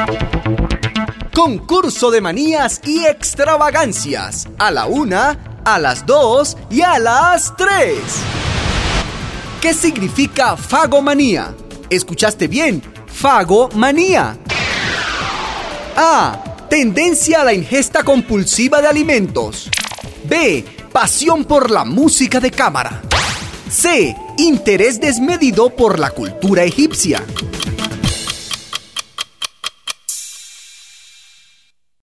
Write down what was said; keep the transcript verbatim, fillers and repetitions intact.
Concurso de manías y extravagancias. A la una, a las dos y a las tres. ¿Qué significa fagomanía? ¿Escuchaste bien? Fagomanía. A. Tendencia a la ingesta compulsiva de alimentos. B. Pasión por la música de cámara. C. Interés desmedido por la cultura egipcia.